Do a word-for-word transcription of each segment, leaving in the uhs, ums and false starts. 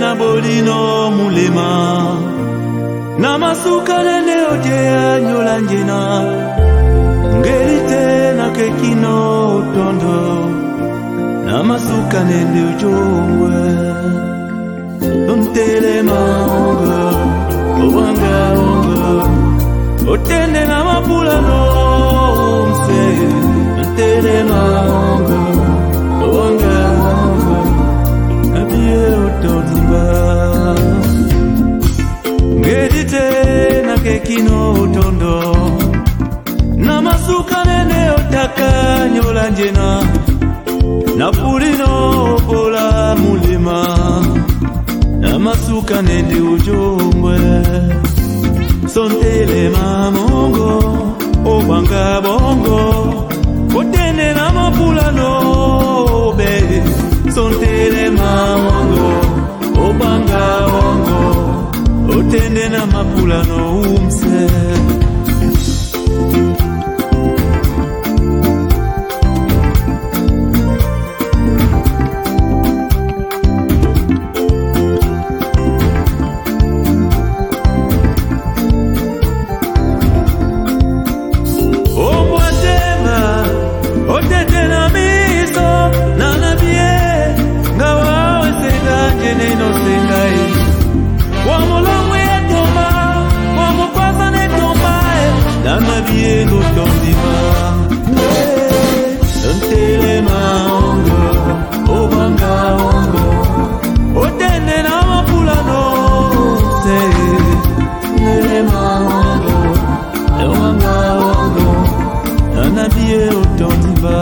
na bolino mulema na masuka nene otea nyolanjena ngerite na kekino tondo na masuka nende ujongwe Ontele mango Obanga ongo Otende na mapula no Mse Ontele mango Obanga ongo Abie otodiba Ngedite na kekino utondo Na masuka nene otaka nyolanjena Na pulino pola mulima Na masuka nende ujombwe Sontele mamongo Obanga bongo Otende na mapula no be Sontele mamongo Obanga bongo Otende na mapula no umse Diego Tondiba Sontele maongo Obanga ongo Otende na mapula no Se Nele maongo Obanga ongo Nana Diego Tondiba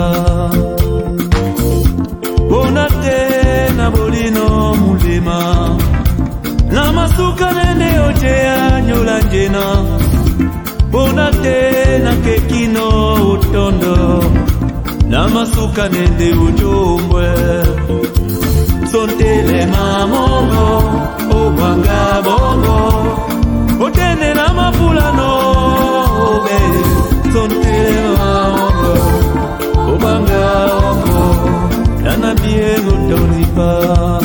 Bonate na bolino mulema Na masuka nene otea nyolanjena Bonate na kekino utondo Na masuka nende ujombwe Sontele mamongo Obanga bongo Otende na mapula no be Sontele mamongo Obanga bongo Nana Diego Tondiba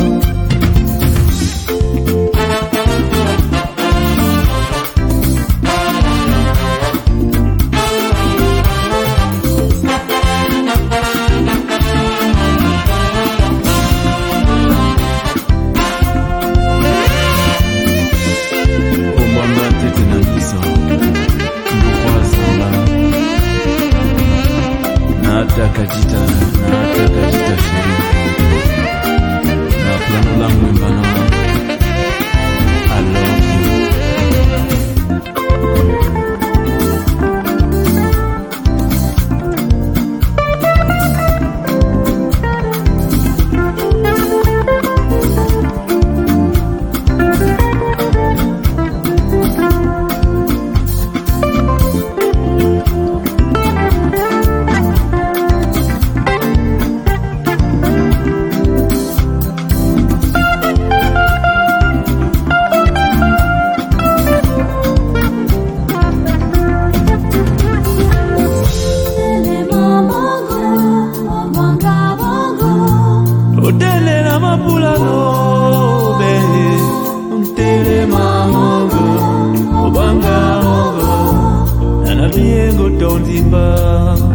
Nataka jita, nataka jita shiri Na plano langu mbana I love you Otele na mapula no be Ontele mamongo Obanga ongo Nana Diego Tondiba